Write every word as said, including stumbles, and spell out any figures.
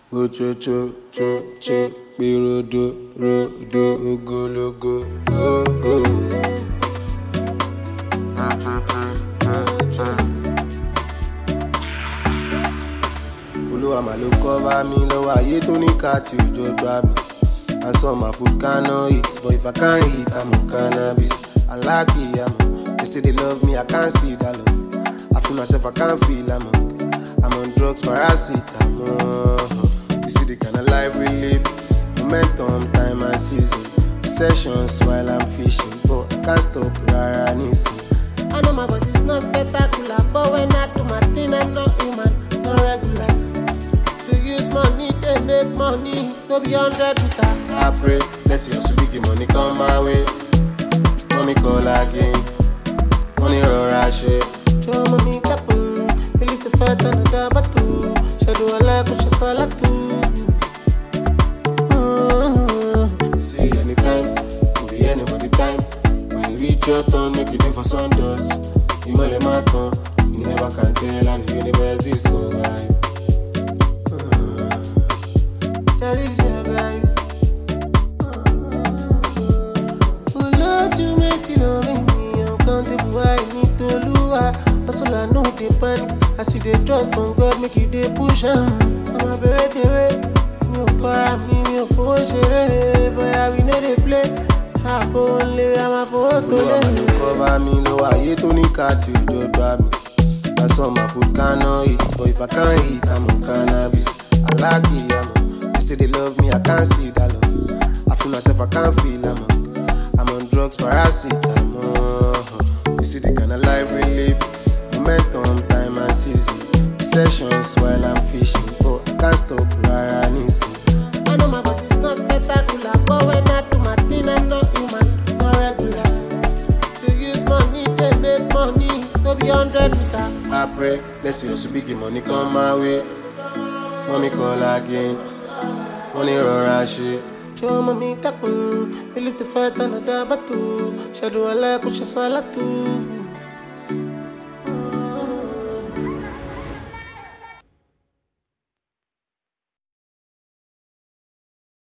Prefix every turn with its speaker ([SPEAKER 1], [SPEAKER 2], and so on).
[SPEAKER 1] Ocho cho cho cho Birodo rodo ogologo go go. Olúwa mà ló cover mi lọ́wọ́ ayé tó ní ká tí òjò gbà mí. I saw my food cannot eat, but if I can't eat, I'm on cannabis. I like it, I'm They say they love me, I can't see that love. I feel myself, I can't feel I'm on. I'm on drugs, paracetamol. You see the kind of life we live. Momentum, time and season. Sessions while I'm fishing, but I can't stop rara nisi.
[SPEAKER 2] I know my voice is not spectacular, but when I do my thing, I'm not human, not regular. To use money, they make money, no be hundred with her.
[SPEAKER 1] I pray, let's see us big money come my way. Mommy call again, money rora shit.
[SPEAKER 2] Show mommy kapun, believe the fight on the battle. Shadow a like, push a salad too.
[SPEAKER 1] See anytime, could be anybody time. When you reach your turn, make you think for Sundos. You might let my tongue, you never can tell, and the universe discover.
[SPEAKER 2] That is your guy. Oh Lord, you make it on me. I'm countable, I need to lose. That's all I know, they panic. I see they trust on God, make it they push on. I'm a berete away. Me para me, me for share. Boy, I we know they play. I only I'm a photo.
[SPEAKER 1] You cover me, no I to ní ká tí òjò gbà mí. I saw my food cannot eat, but if I can't eat, I'm on cannabis. I like it, I'm on. They say they love me, I can't see that love. I feel myself, I can't feel I'm on. I'm on drugs, paracetamol. You see the kind of life we live. Momentum, time and season. Sessions while I'm fishing, but I can't stop rara nisi.
[SPEAKER 2] I know my voice is not spectacular, but when I do my thing, I'm not human, not regular. To use money, they make money, no be hundred with her.
[SPEAKER 1] I pray, let's see us big money come my way. Mommy call again, money rora shit.
[SPEAKER 2] Show mommy kapun, believe the fight on the battle. Shadow a like, push a salad too.